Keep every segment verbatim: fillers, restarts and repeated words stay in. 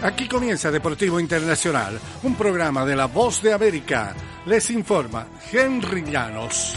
Aquí comienza Deportivo Internacional, un programa de La Voz de América. Les informa Henry Llanos.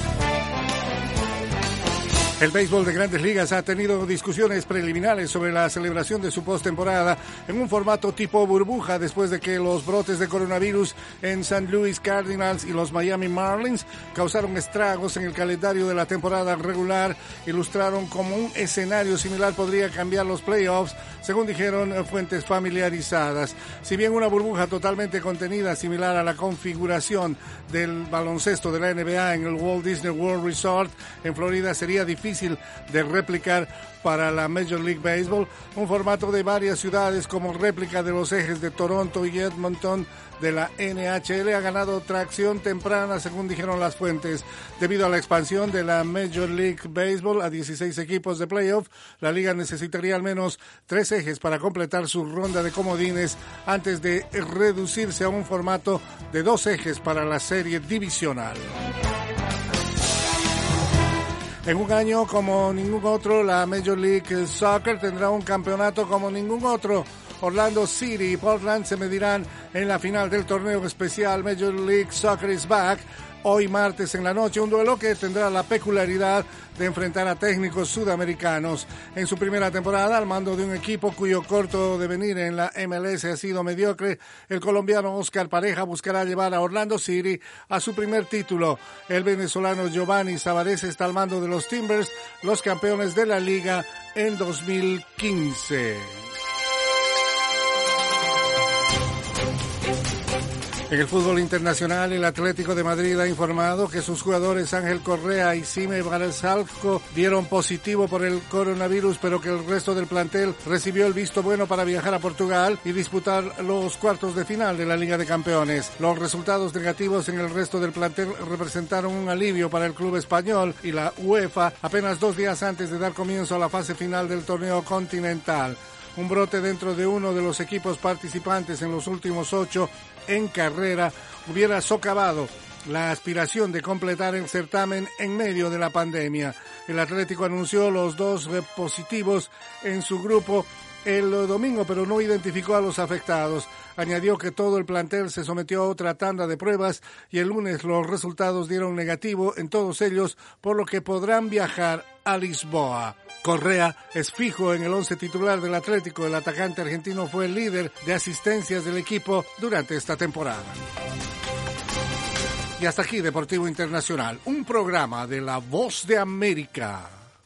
El béisbol de Grandes Ligas ha tenido discusiones preliminares sobre la celebración de su postemporada en un formato tipo burbuja después de que los brotes de coronavirus en Saint Louis Cardinals y los Miami Marlins causaron estragos en el calendario de la temporada regular. Ilustraron cómo un escenario similar podría cambiar los playoffs, según dijeron fuentes familiarizadas. Si bien una burbuja totalmente contenida, similar a la configuración del baloncesto de la N B A en el Walt Disney World Resort en Florida, sería difícil de replicar para la Major League Baseball, un formato de varias ciudades como réplica de los ejes de Toronto y Edmonton de la N H L ha ganado tracción temprana, según dijeron las fuentes. Debido a la expansión de la Major League Baseball a dieciséis equipos de playoff, la liga necesitaría al menos tres ejes para completar su ronda de comodines antes de reducirse a un formato de dos ejes para la serie divisional. En un año como ningún otro, la Major League Soccer tendrá un campeonato como ningún otro. Orlando City y Portland se medirán en la final del torneo especial Major League Soccer is Back, hoy martes en la noche, un duelo que tendrá la peculiaridad de enfrentar a técnicos sudamericanos. En su primera temporada, al mando de un equipo cuyo corto devenir en la M L S ha sido mediocre, el colombiano Oscar Pareja buscará llevar a Orlando City a su primer título. El venezolano Giovanni Savarez está al mando de los Timbers, los campeones de la liga en dos mil quince. En el fútbol internacional, el Atlético de Madrid ha informado que sus jugadores Ángel Correa y Sime Barzalco dieron positivo por el coronavirus, pero que el resto del plantel recibió el visto bueno para viajar a Portugal y disputar los cuartos de final de la Liga de Campeones. Los resultados negativos en el resto del plantel representaron un alivio para el club español y la UEFA apenas dos días antes de dar comienzo a la fase final del torneo continental. Un brote dentro de uno de los equipos participantes en los últimos ocho en carrera hubiera socavado la aspiración de completar el certamen en medio de la pandemia. El Atlético anunció los dos positivos en su grupo el domingo, pero no identificó a los afectados. Añadió que todo el plantel se sometió a otra tanda de pruebas y el lunes los resultados dieron negativo en todos ellos, por lo que podrán viajar a Lisboa. Correa es fijo en el once titular del Atlético. El atacante argentino fue el líder de asistencias del equipo durante esta temporada. Y hasta aquí Deportivo Internacional, un programa de La Voz de América.